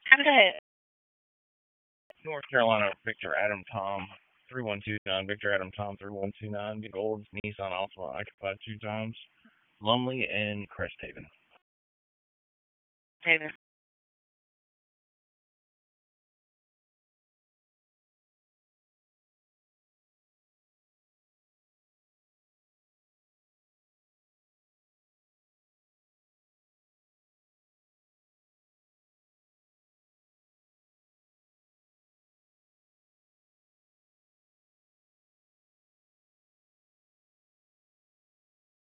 Okay. North Carolina, Victor Adam Tom 3129, Victor Adam Tom 3129, Big Olds, Nissan Altima occupied 2 times, Lumley and Crest Haven. Haven.